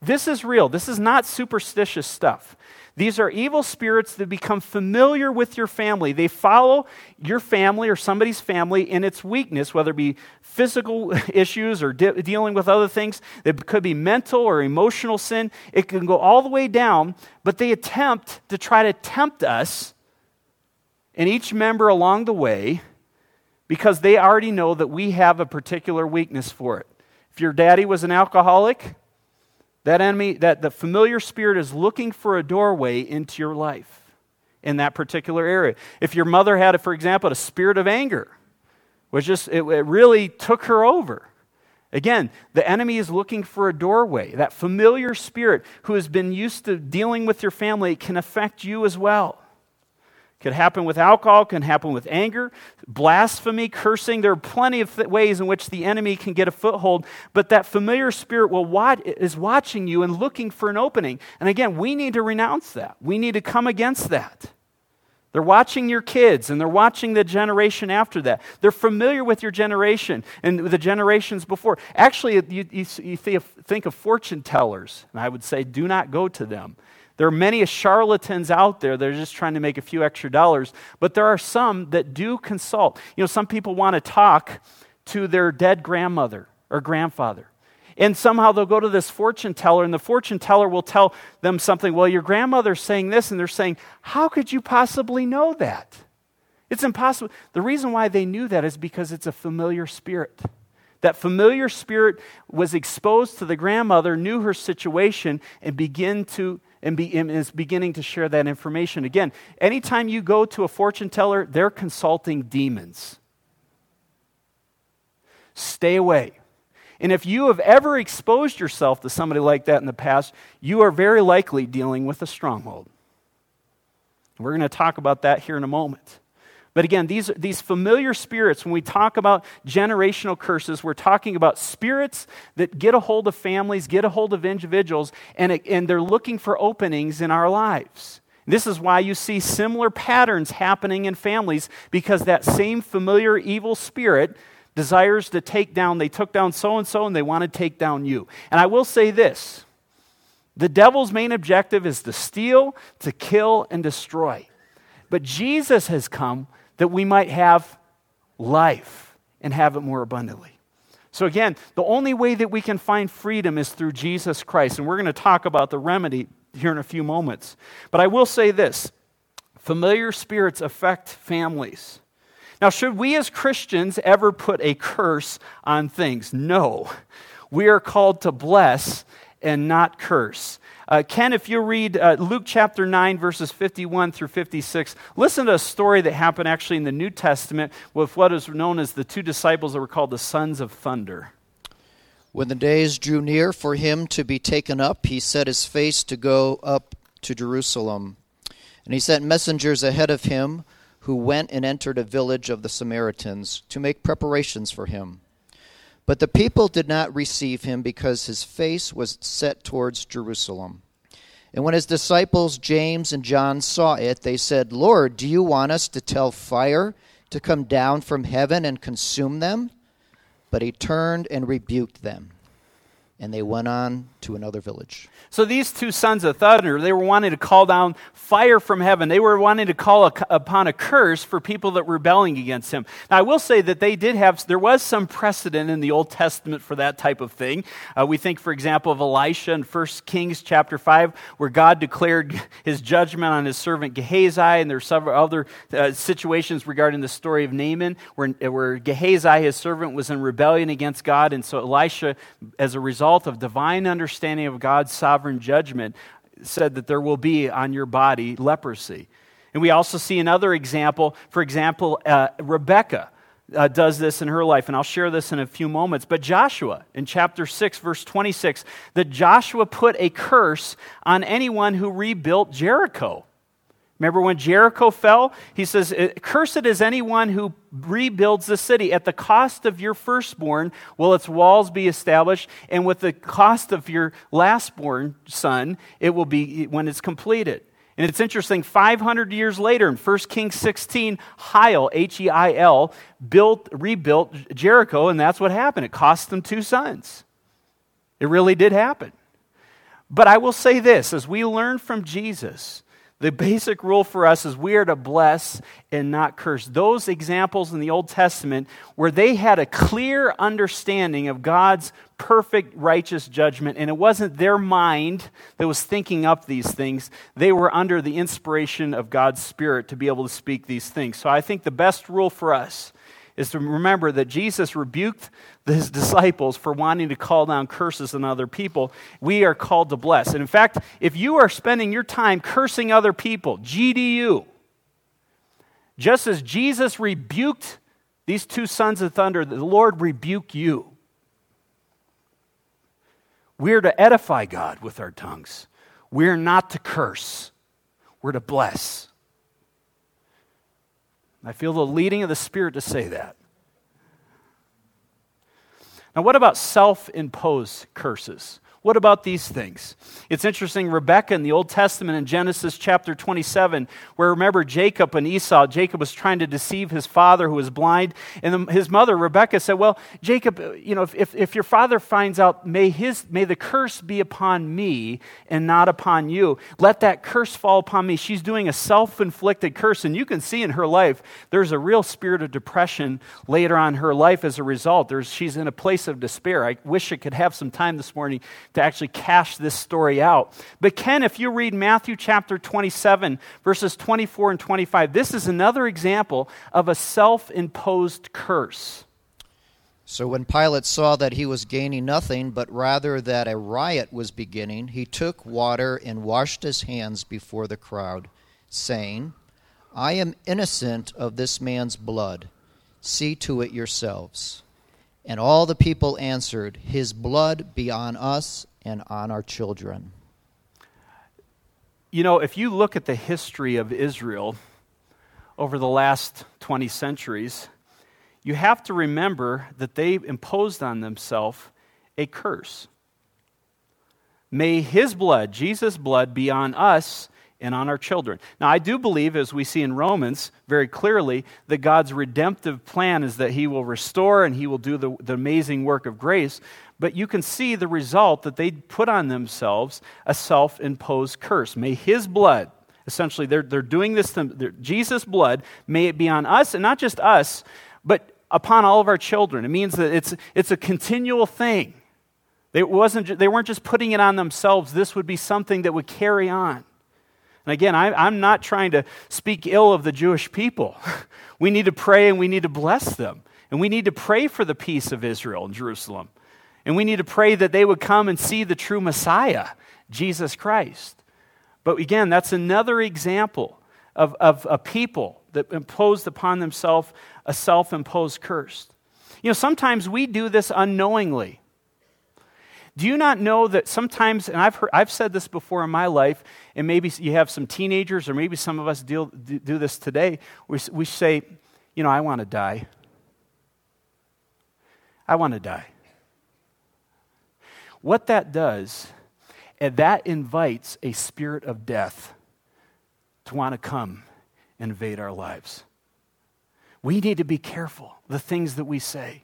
This is real. This is not superstitious stuff. These are evil spirits that become familiar with your family. They follow your family or somebody's family in its weakness, whether it be physical issues or de- dealing with other things. It could be mental or emotional sin. It can go all the way down, but they attempt to try to tempt us and each member along the way because they already know that we have a particular weakness for it. If your daddy was an alcoholic, that enemy, that the familiar spirit is looking for a doorway into your life in that particular area. If your mother had, for example, a spirit of anger, was just it, it really took her over. Again, the enemy is looking for a doorway. That familiar spirit who has been used to dealing with your family can affect you as well. Could happen with alcohol, can happen with anger, blasphemy, cursing. There are plenty of th- ways in which the enemy can get a foothold, but that familiar spirit will watch, is watching you and looking for an opening. And again, we need to renounce that. We need to come against that. They're watching your kids, and they're watching the generation after that. They're familiar with your generation and the generations before. Actually, you, you, you think of fortune tellers, and I would say do not go to them. There are many charlatans out there that are just trying to make a few extra dollars, but there are some that do consult. You know, some people want to talk to their dead grandmother or grandfather, and somehow they'll go to this fortune teller, and the fortune teller will tell them something. Well, your grandmother's saying this, and they're saying, how could you possibly know that? It's impossible. The reason why they knew that is because it's a familiar spirit. That familiar spirit was exposed to the grandmother, knew her situation, and begin to and, be, and is beginning to share that information. Again, anytime you go to a fortune teller, they're consulting demons. Stay away. And if you have ever exposed yourself to somebody like that in the past, you are very likely dealing with a stronghold. We're going to talk about that here in a moment. But again, these, these familiar spirits, when we talk about generational curses, we're talking about spirits that get a hold of families, get a hold of individuals, and, it, and they're looking for openings in our lives. This is why you see similar patterns happening in families, because that same familiar evil spirit desires to take down, they took down so-and-so and they want to take down you. And I will say this, the devil's main objective is to steal, to kill, and destroy. But Jesus has come that we might have life and have it more abundantly. So again, the only way that we can find freedom is through Jesus Christ. And we're going to talk about the remedy here in a few moments. But I will say this, familiar spirits affect families. Now, should we as Christians ever put a curse on things? No. We are called to bless and not curse. Uh, Ken, if you read uh, Luke chapter nine, verses fifty-one through fifty-six, listen to a story that happened actually in the New Testament with what is known as the two disciples that were called the sons of thunder. When the days drew near for him to be taken up, he set his face to go up to Jerusalem. And he sent messengers ahead of him, who went and entered a village of the Samaritans to make preparations for him. But the people did not receive him because his face was set towards Jerusalem. And when his disciples James and John saw it, they said, Lord, do you want us to tell fire to come down from heaven and consume them? But he turned and rebuked them, and they went on to another village. So these two sons of thunder, they were wanting to call down fire from heaven. They were wanting to call a, upon a curse for people that were rebelling against him. Now, I will say that they did have, there was some precedent in the Old Testament for that type of thing. Uh, we think, for example, of Elisha in First Kings chapter five, where God declared his judgment on his servant Gehazi, and there are several other uh, situations regarding the story of Naaman, where, where Gehazi, his servant, was in rebellion against God, and so Elisha, as a result of divine understanding of God's sovereign judgment, said that there will be on your body leprosy. And we also see another example. For example, uh, Rebecca uh, does this in her life, and I'll share this in a few moments. But Joshua, in chapter six, verse twenty-six, that Joshua put a curse on anyone who rebuilt Jericho. Remember when Jericho fell? He says, cursed is anyone who rebuilds the city. At the cost of your firstborn will its walls be established, and with the cost of your lastborn son, it will be when it's completed. And it's interesting, five hundred years later, in First Kings sixteen, Hiel, H E I L, built, rebuilt Jericho, and that's what happened. It cost them two sons. It really did happen. But I will say this, as we learn from Jesus, the basic rule for us is we are to bless and not curse. Those examples in the Old Testament where they had a clear understanding of God's perfect righteous judgment, and it wasn't their mind that was thinking up these things. They were under the inspiration of God's Spirit to be able to speak these things. So I think the best rule for us is to remember that Jesus rebuked his disciples for wanting to call down curses on other people. We are called to bless. And in fact, if you are spending your time cursing other people, G D U, just as Jesus rebuked these two sons of thunder, the Lord rebuke you. We're to edify God with our tongues. We're not to curse. We're to bless. I feel the leading of the Spirit to say that. Now, what about self-imposed curses? What about these things? It's interesting, Rebekah in the Old Testament in Genesis chapter twenty-seven, where remember Jacob and Esau, Jacob was trying to deceive his father who was blind, and his mother, Rebekah, said, well, Jacob, you know, if, if, if your father finds out, may his may the curse be upon me and not upon you. Let that curse fall upon me. She's doing a self-inflicted curse, and you can see in her life, there's a real spirit of depression later on in her life as a result. There's, she's in a place of despair. I wish I could have some time this morning to actually cash this story out. But Ken, if you read Matthew chapter twenty-seven, verses twenty-four and twenty-five, this is another example of a self-imposed curse. So when Pilate saw that he was gaining nothing, but rather that a riot was beginning, he took water and washed his hands before the crowd, saying, I am innocent of this man's blood. See to it yourselves. And all the people answered, his blood be on us and on our children. You know, if you look at the history of Israel over the last twenty centuries, you have to remember that they imposed on themselves a curse. May his blood, Jesus' blood, be on us and on our children. Now, I do believe, as we see in Romans very clearly, that God's redemptive plan is that he will restore and he will do the, the amazing work of grace. But you can see the result that they put on themselves a self-imposed curse. May his blood, essentially, they're, they're doing this, to, Jesus' blood, may it be on us, and not just us, but upon all of our children. It means that it's, it's a continual thing. They, wasn't, they weren't just putting it on themselves. This would be something that would carry on. And again, I, I'm not trying to speak ill of the Jewish people. We need to pray and we need to bless them. And we need to pray for the peace of Israel and Jerusalem. And we need to pray that they would come and see the true Messiah, Jesus Christ. But again, that's another example of, of a people that imposed upon themselves a self-imposed curse. You know, sometimes we do this unknowingly. Do you not know that sometimes, and I've heard, I've said this before in my life, and maybe you have some teenagers, or maybe some of us deal, do, do this today, we, we say, you know, I want to die. I want to die. What that does, and that invites a spirit of death to want to come and invade our lives. We need to be careful, the things that we say.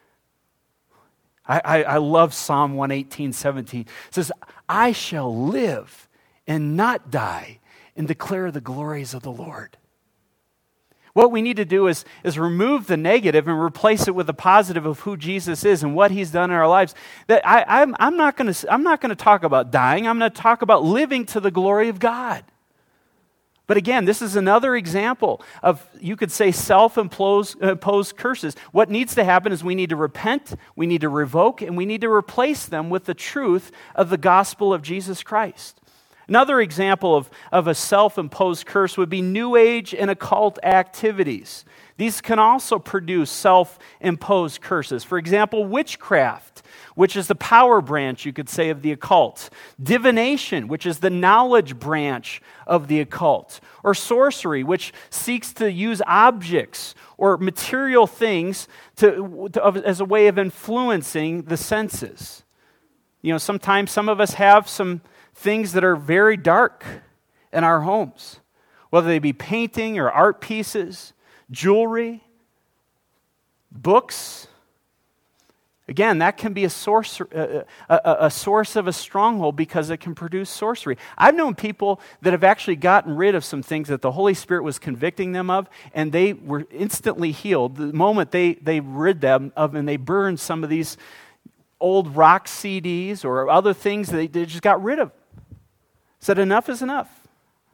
I, I, I love Psalm one eighteen, seventeen. It says, I shall live and not die and declare the glories of the Lord. What we need to do is, is remove the negative and replace it with the positive of who Jesus is and what he's done in our lives. That I, I'm, I'm not going to I'm not going to talk about dying. I'm going to talk about living to the glory of God. But again, this is another example of, you could say, self-imposed curses. What needs to happen is we need to repent, we need to revoke, and we need to replace them with the truth of the gospel of Jesus Christ. Another example of, of a self-imposed curse would be New Age and occult activities. These can also produce self-imposed curses. For example, witchcraft, which is the power branch, you could say, of the occult. Divination, which is the knowledge branch of the occult. Or sorcery, which seeks to use objects or material things to, to, as a way of influencing the senses. You know, sometimes some of us have some things that are very dark in our homes, whether they be painting or art pieces, jewelry, books. Again, that can be a source, a, a, a source of a stronghold because it can produce sorcery. I've known people that have actually gotten rid of some things that the Holy Spirit was convicting them of, and they were instantly healed the moment they, they rid them of, and they burned some of these old rock C Ds or other things that they, they just got rid of. Said enough is enough.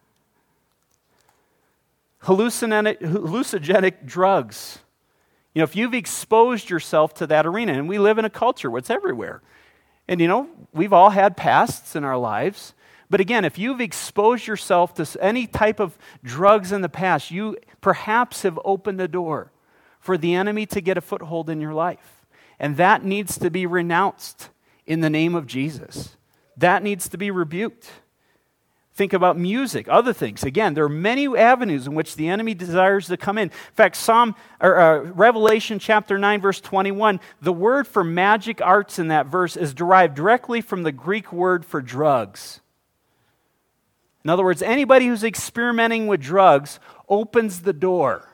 Hallucinogenic, hallucinogenic drugs. You know, if you've exposed yourself to that arena, and we live in a culture where it's everywhere, and you know, we've all had pasts in our lives, but again, if you've exposed yourself to any type of drugs in the past, you perhaps have opened the door for the enemy to get a foothold in your life. And that needs to be renounced in the name of Jesus. That needs to be rebuked. Think about music, other things. Again, there are many avenues in which the enemy desires to come in. In fact, Psalm or uh, Revelation chapter nine, verse twenty-one, the word for magic arts in that verse is derived directly from the Greek word for drugs. In other words, anybody who's experimenting with drugs opens the door.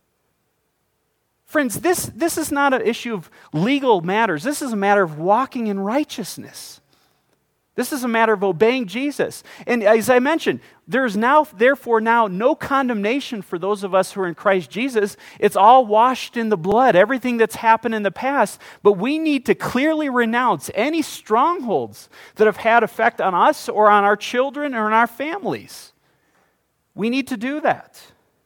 Friends, this, this is not an issue of legal matters. This is a matter of walking in righteousness. This is a matter of obeying Jesus. And as I mentioned, there is now, therefore now, no condemnation for those of us who are in Christ Jesus. It's all washed in the blood, everything that's happened in the past. But we need to clearly renounce any strongholds that have had effect on us or on our children or on our families. We need to do that.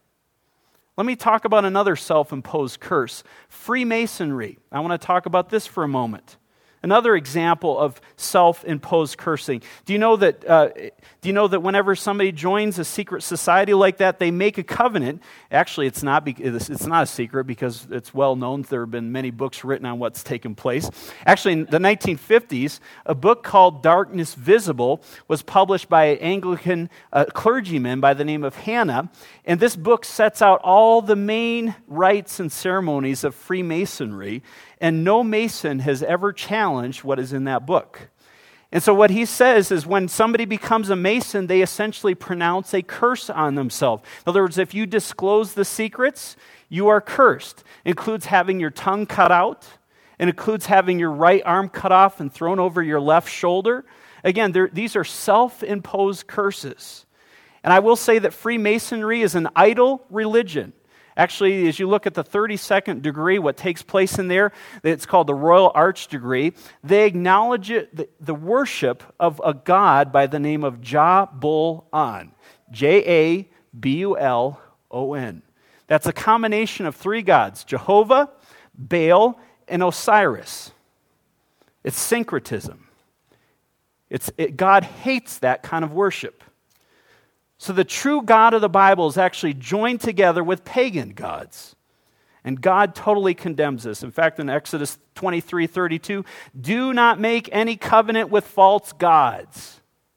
Let me talk about another self-imposed curse, Freemasonry. I want to talk about this for a moment. Another example of self-imposed cursing. Do you know that? Uh, do you know that whenever somebody joins a secret society like that, they make a covenant? Actually, it's not. It's not a secret because it's well known. There have been many books written on what's taken place. Actually, in the nineteen fifties, a book called "Darkness Visible" was published by an Anglican uh, clergyman by the name of Hannah, and this book sets out all the main rites and ceremonies of Freemasonry. And no Mason has ever challenged what is in that book. And so what he says is when somebody becomes a Mason, they essentially pronounce a curse on themselves. In other words, if you disclose the secrets, you are cursed. It includes having your tongue cut out. It includes having your right arm cut off and thrown over your left shoulder. Again, these are self-imposed curses. And I will say that Freemasonry is an idol religion. Actually, as you look at the thirty-second degree, what takes place in there, it's called the Royal Arch degree. They acknowledge it, the, the worship of a god by the name of Ja-Bul-On. J A B U L O N. That's a combination of three gods, Jehovah, Baal, and Osiris. It's syncretism. It's, it, God hates that kind of worship. So the true God of the Bible is actually joined together with pagan gods. And God totally condemns this. In fact, in Exodus twenty-three thirty-two, do not make any covenant with false gods.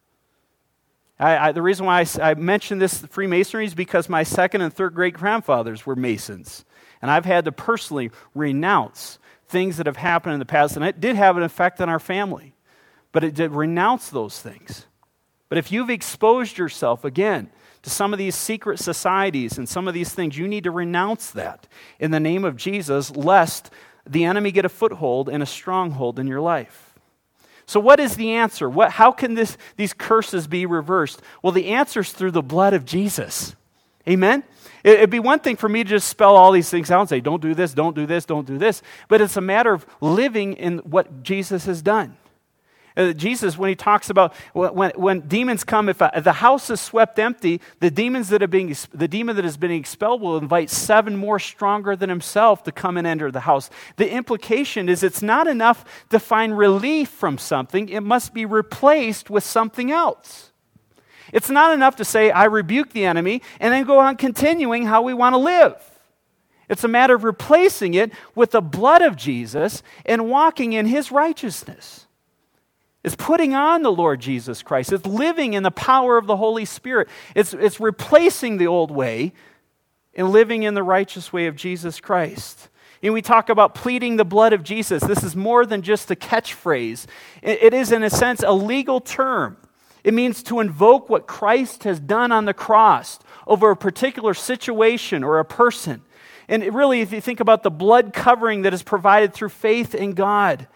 I, I, the reason why I, I mention this Freemasonry is because my second and third great grandfathers were Masons. And I've had to personally renounce things that have happened in the past. And it did have an effect on our family. But it did renounce those things. But if you've exposed yourself, again, to some of these secret societies and some of these things, you need to renounce that in the name of Jesus, lest the enemy get a foothold and a stronghold in your life. So what is the answer? What, how can this, these curses be reversed? Well, the answer is through the blood of Jesus. Amen? It, it'd be one thing for me to just spell all these things out and say, don't do this, don't do this, don't do this. But it's a matter of living in what Jesus has done. Uh, Jesus, when he talks about when, when demons come, if, a, if the house is swept empty, the demons that are being the demon that has been expelled will invite seven more stronger than himself to come and enter the house. The implication is it's not enough to find relief from something; it must be replaced with something else. It's not enough to say I rebuke the enemy and then go on continuing how we want to live. It's a matter of replacing it with the blood of Jesus and walking in his righteousness. It's putting on the Lord Jesus Christ. It's living in the power of the Holy Spirit. It's, it's replacing the old way and living in the righteous way of Jesus Christ. And we talk about pleading the blood of Jesus. This is more than just a catchphrase. It, it is, in a sense, a legal term. It means to invoke what Christ has done on the cross over a particular situation or a person. And it really, if you think about the blood covering that is provided through faith in God,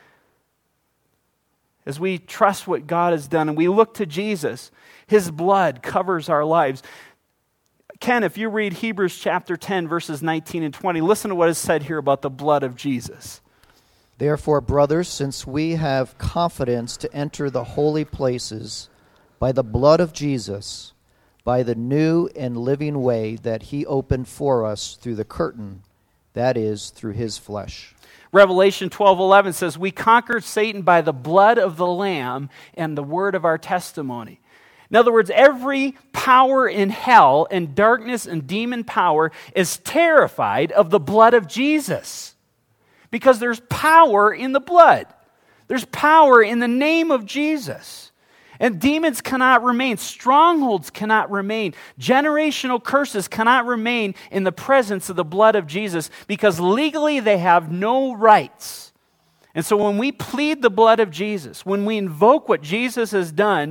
as we trust what God has done and we look to Jesus, His blood covers our lives. Ken, if you read Hebrews chapter ten, verses nineteen and twenty, listen to what is said here about the blood of Jesus. Therefore, brothers, since we have confidence to enter the holy places by the blood of Jesus, by the new and living way that He opened for us through the curtain, that is, through His flesh. Revelation twelve eleven says, we conquered Satan by the blood of the Lamb and the word of our testimony. In other words, every power in hell and darkness and demon power is terrified of the blood of Jesus. Because there's power in the blood. There's power in the name of Jesus. And demons cannot remain. Strongholds cannot remain. Generational curses cannot remain in the presence of the blood of Jesus because legally they have no rights. And so when we plead the blood of Jesus, when we invoke what Jesus has done,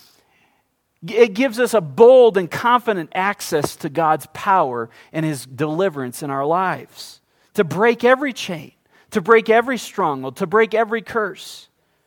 it gives us a bold and confident access to God's power and His deliverance in our lives. To break every chain, to break every stronghold, to break every curse.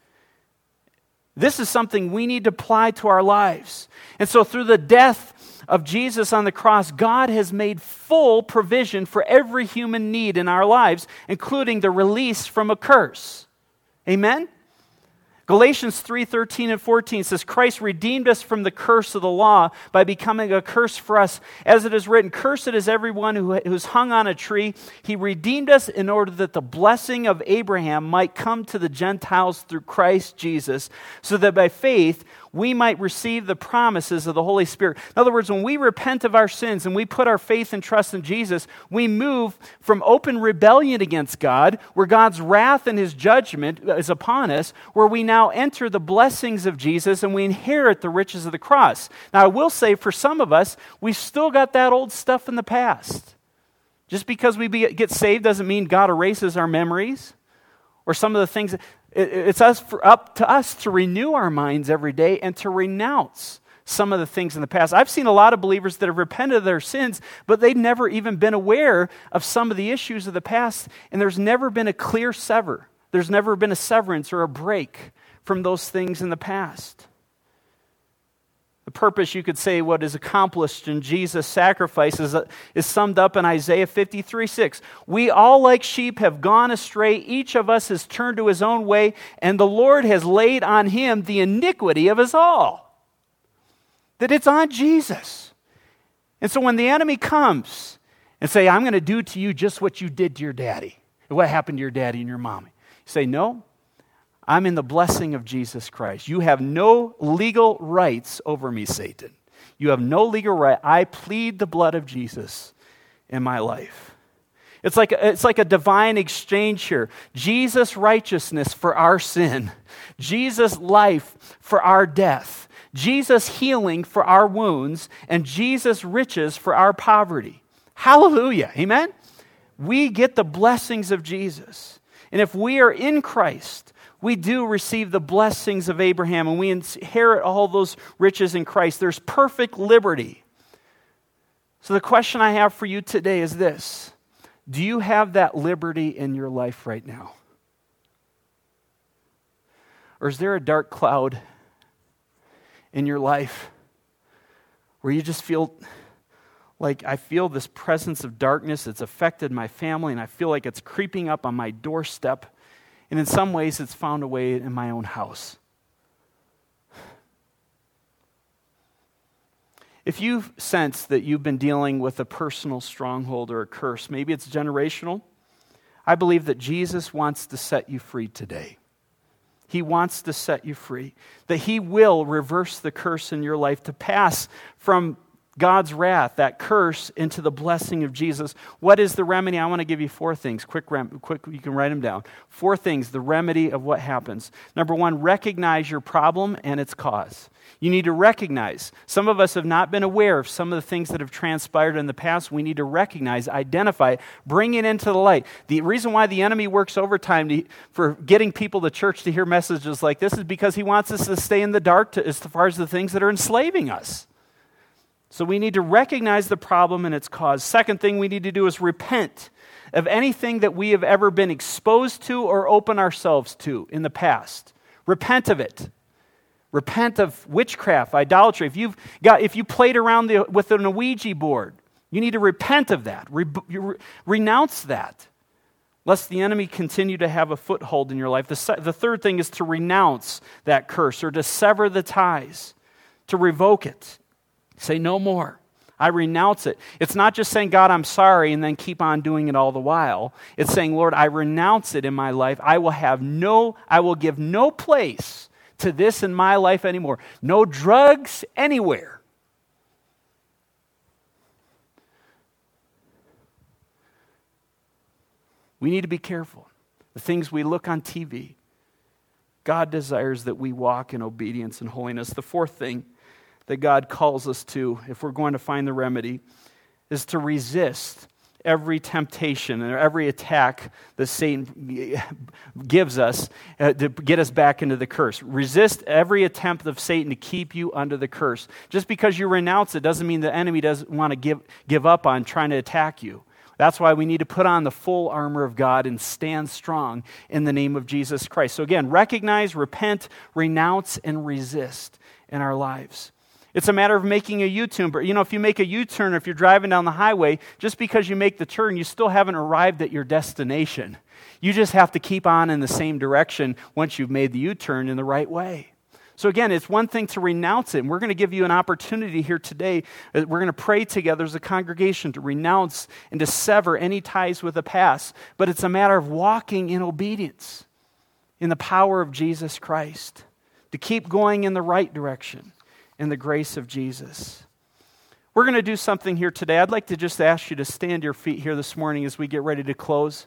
This is something we need to apply to our lives. And so through the death of Jesus on the cross, God has made full provision for every human need in our lives, including the release from a curse. Amen? Galatians three thirteen and fourteen says, Christ redeemed us from the curse of the law by becoming a curse for us. As it is written, cursed is everyone who who's hung on a tree. He redeemed us in order that the blessing of Abraham might come to the Gentiles through Christ Jesus, so that by faith we might receive the promises of the Holy Spirit. In other words, when we repent of our sins and we put our faith and trust in Jesus, we move from open rebellion against God, where God's wrath and His judgment is upon us, where we now enter the blessings of Jesus and we inherit the riches of the cross. Now, I will say for some of us, we've still got that old stuff in the past. Just because we be, get saved doesn't mean God erases our memories or some of the things. It's us for, up to us to renew our minds every day and to renounce some of the things in the past. I've seen a lot of believers that have repented of their sins, but they've never even been aware of some of the issues of the past, and there's never been a clear sever. There's never been a severance or a break from those things in the past. The purpose, you could say, what is accomplished in Jesus' sacrifice is, is summed up in Isaiah fifty-three six. We all like sheep have gone astray. Each of us has turned to his own way, and the Lord has laid on Him the iniquity of us all. That it's on Jesus. And so when the enemy comes and say, I'm going to do to you just what you did to your daddy, what happened to your daddy and your mommy, you say, no, I'm in the blessing of Jesus Christ. You have no legal rights over me, Satan. You have no legal right. I plead the blood of Jesus in my life. It's like, it's like a divine exchange here. Jesus' righteousness for our sin. Jesus' life for our death. Jesus' healing for our wounds. And Jesus' riches for our poverty. Hallelujah. Amen? We get the blessings of Jesus. And if we are in Christ, we do receive the blessings of Abraham and we inherit all those riches in Christ. There's perfect liberty. So the question I have for you today is this. Do you have that liberty in your life right now? Or is there a dark cloud in your life where you just feel like I feel this presence of darkness that's affected my family and I feel like it's creeping up on my doorstep? And in some ways, it's found a way in my own house. If you sense that you've been dealing with a personal stronghold or a curse, maybe it's generational, I believe that Jesus wants to set you free today. He wants to set you free. That He will reverse the curse in your life to pass from God's wrath, that curse, into the blessing of Jesus. What is the remedy? I want to give you four things. Quick, rem- quick, you can write them down. Four things, the remedy of what happens. Number one, recognize your problem and its cause. You need to recognize. Some of us have not been aware of some of the things that have transpired in the past. We need to recognize, identify, bring it into the light. The reason why the enemy works overtime to, for getting people to church to hear messages like this is because he wants us to stay in the dark to, as far as the things that are enslaving us. So we need to recognize the problem and its cause. Second thing we need to do is repent of anything that we have ever been exposed to or open ourselves to in the past. Repent of it. Repent of witchcraft, idolatry. If you've got, if you played around the, with an Ouija board, you need to repent of that. Re, re, renounce that, lest the enemy continue to have a foothold in your life. The, the third thing is to renounce that curse or to sever the ties, to revoke it. Say no more. I renounce it. It's not just saying, God, I'm sorry, and then keep on doing it all the while. It's saying, Lord, I renounce it in my life. I will have no, I will give no place to this in my life anymore. No drugs anywhere. We need to be careful. The things we look on T V. God desires that we walk in obedience and holiness. The fourth thing that God calls us to, if we're going to find the remedy, is to resist every temptation and every attack that Satan gives us uh, to get us back into the curse. Resist every attempt of Satan to keep you under the curse. Just because you renounce it doesn't mean the enemy doesn't want to give, give up on trying to attack you. That's why we need to put on the full armor of God and stand strong in the name of Jesus Christ. So again, recognize, repent, renounce, and resist in our lives. It's a matter of making a U-turn. But you know, if you make a U-turn, if you're driving down the highway, just because you make the turn, you still haven't arrived at your destination. You just have to keep on in the same direction once you've made the U-turn in the right way. So again, it's one thing to renounce it, and we're going to give you an opportunity here today. We're going to pray together as a congregation to renounce and to sever any ties with the past. But it's a matter of walking in obedience, in the power of Jesus Christ, to keep going in the right direction. In the grace of Jesus. We're going to do something here today. I'd like to just ask you to stand to your feet here this morning as we get ready to close.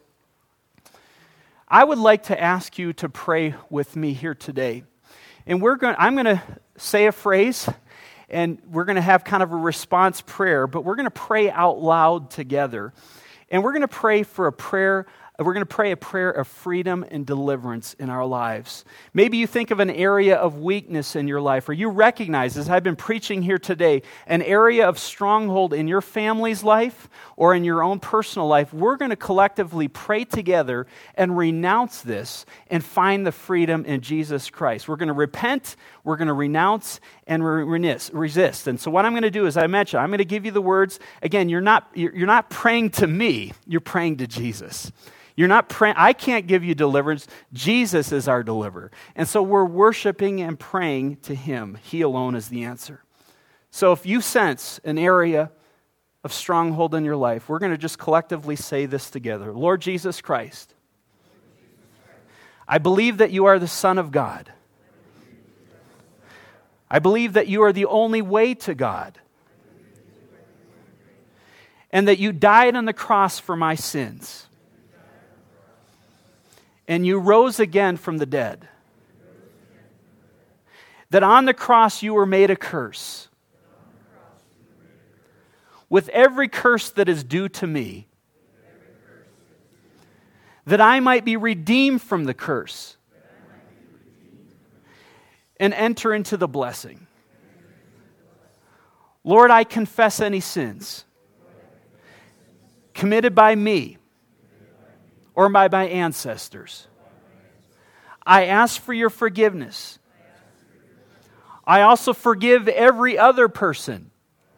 I would like to ask you to pray with me here today. And we're going I'm going to say a phrase, and we're going to have kind of a response prayer, but we're going to pray out loud together. And we're going to pray for a prayer We're going to pray a prayer of freedom and deliverance in our lives. Maybe you think of an area of weakness in your life, or you recognize, as I've been preaching here today, an area of stronghold in your family's life or in your own personal life. We're going to collectively pray together and renounce this and find the freedom in Jesus Christ. We're going to repent, we're going to renounce, and resist. And so what I'm going to do, as I mentioned, I'm going to give you the words. Again, you're not, you're not praying to me, you're praying to Jesus. You're not praying, I can't give you deliverance. Jesus is our deliverer. And so we're worshiping and praying to Him. He alone is the answer. So if you sense an area of stronghold in your life, we're going to just collectively say this together. Lord Jesus Christ, I believe that you are the Son of God. I believe that you are the only way to God. And that you died on the cross for my sins. And you rose again from the dead. That on the cross you were made a curse. With every curse that is due to me. That I might be redeemed from the curse. And enter into the blessing. Lord, I confess any sins committed by me or by my ancestors. I ask for your forgiveness. I also forgive every other person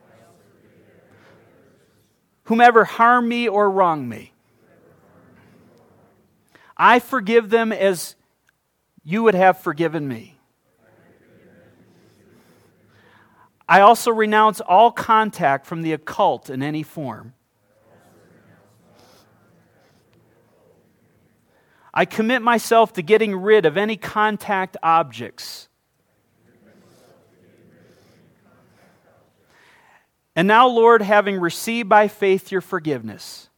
whomever harmed me or wronged me. I forgive them as you would have forgiven me. I also renounce all contact from the occult in any form. I commit myself to getting rid of any contact objects. And now, Lord, having received by faith your forgiveness,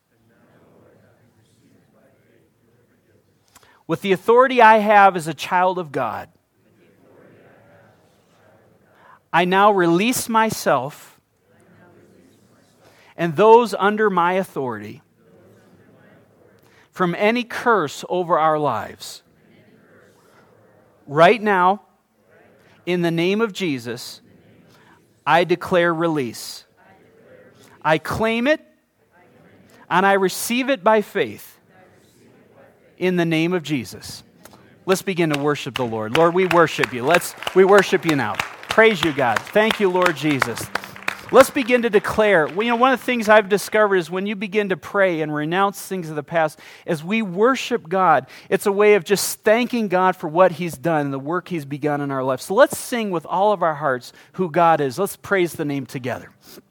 with the authority I have as a child of God, I now release myself and those under my authority from any curse over our lives. Right now, in the name of Jesus, I declare release. I claim it, and I receive it by faith in the name of Jesus. Let's begin to worship the Lord. Lord, we worship you. Let's we worship you now. Praise you, God. Thank you, Lord Jesus. Let's begin to declare. Well, you know, one of the things I've discovered is when you begin to pray and renounce things of the past, as we worship God, it's a way of just thanking God for what He's done and the work He's begun in our life. So let's sing with all of our hearts who God is. Let's praise the name together.